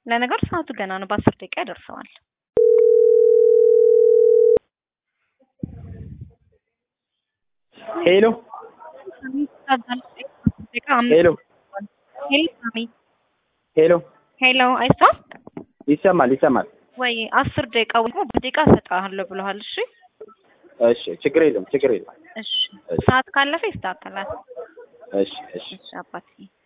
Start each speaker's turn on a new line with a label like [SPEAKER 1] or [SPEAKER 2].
[SPEAKER 1] ለነገር ሰዓቱ ገና ነው። በ10 ደቂቃ ያደርሰዋል።
[SPEAKER 2] ሄሎ ሄሎ ሄሎ
[SPEAKER 1] ሄሎ አይሰማም?
[SPEAKER 2] ይሰማል
[SPEAKER 1] ወይ 10 ደቂቃ ወይ በደቂቃ ሰጣለሁ ብለዋል። እሺ
[SPEAKER 2] እሺ ችግር የለም
[SPEAKER 1] እሺ ሰዓት ካለፈ ይስተካከላል።
[SPEAKER 2] እሺ
[SPEAKER 1] እሺ አባቴ